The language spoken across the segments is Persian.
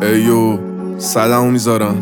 ایو صدمو میذارم.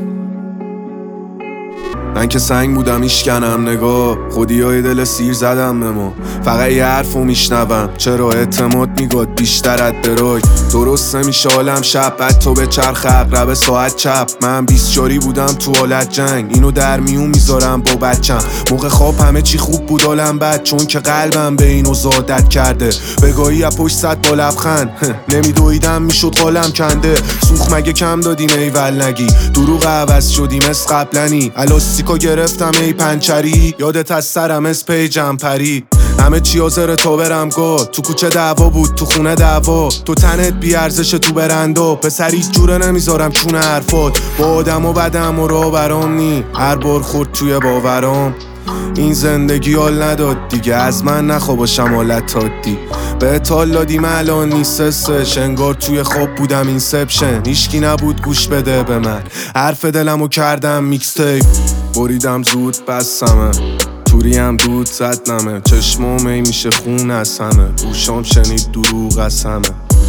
من که سنگ بودم میشکنم نگاه، خودیای دل سیر زدم به ما. فقط یه حرفو میشنوم، چرا اعتماد میگاد بیشتر از درای. درست نمیشه عالم شب، بعد تو به چرخ اقرب ساعت چپ. من 20 جاری بودم تو حالت جنگ، اینو در میون میذارم با بچم. موقع خواب همه چی خوب بود حالم بد، چون که قلبم به اینو زادت کرده. بگاهی از پشت صد با لبخند نمیدویدم میشد قالم کنده. سوخ مگه کم دادیم ایول نگی، دروغ عوض شدیم از قبلنی. الاستیکو گرفتم ای پنچری، یادت از سرم از پیجم پری. همه چی آزره تا برم گاه، تو کوچه دعوا بود تو خونه دعوا. تو تنت بی ارزشه تو برندو، پسری جوره نمیذارم چونه حرفات. با آدم و بدم و راه برام نی، هر بار خورد توی باورام. این زندگی حال نداد دیگه، از من نخوا باشم حالت تادی. به تال دادیم الان نیستش، انگار توی خواب بودم اینسپشن. هیشکی نبود گوش بده به من، حرف دلمو کردم میکستیپ. بریدم زود بستمه، توری هم دود زد نمه. چشمام ای میشه خون از همه، گوشام شنید دروغ از همه.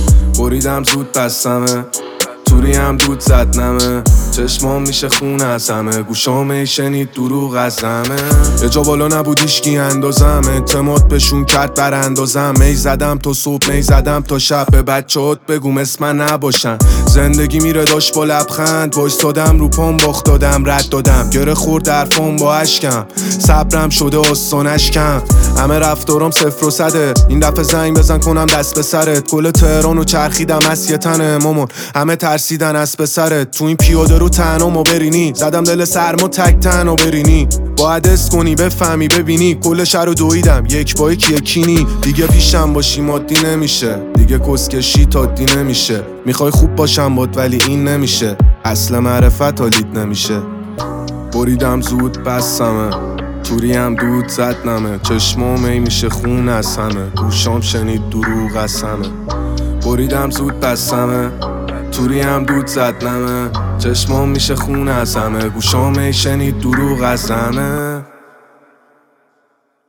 بریدم زود بستمه، توری هم دود زد نمه. چشمام میشه خون از همه، گوشام ای شنید دروغ از همه. یه جا بالا نبود ایشکی اندازم، اعتماد بهشون کرد براندازم. می زدم تا صبح، می زدم تا شب، به بچه‌هات بگو اسم من نباشن. زندگی میره داشت با لبخند، وایستادم رو پام باخت دادم رد دادم. گره خورد درفام با اشکم، صبرم شده آستانش کم. همه رفتارام 0 و 100، این دفعه زنگ بزن کنم دست به سرت. کل تهرانو چرخیدم از یه تنه مامان، همه ترسیدن از پسرت. تو این پیاده رو تنها برینی، زدم دل سرما تک تنها برینی. باید حس کنی بفهمی ببینی، کل شهر رو دویدم یک با یکی. دیگه پیشم باشی مادی نمیشه، دیگه کسکشی تادی نمیشه. میخوای خوب باشم باد ولی این نمیشه، اصل معرفت حالید نمیشه. بریدم زود بستمه، توری هم دود زد نمه. چشمام ای میشه خون از همه، گوشام شنید دروغ از همه. بریدم زود بستمه، توری هم دود زد نمه. چشمام میشه خون از همه، گوشام ای شنید دروغ از همه.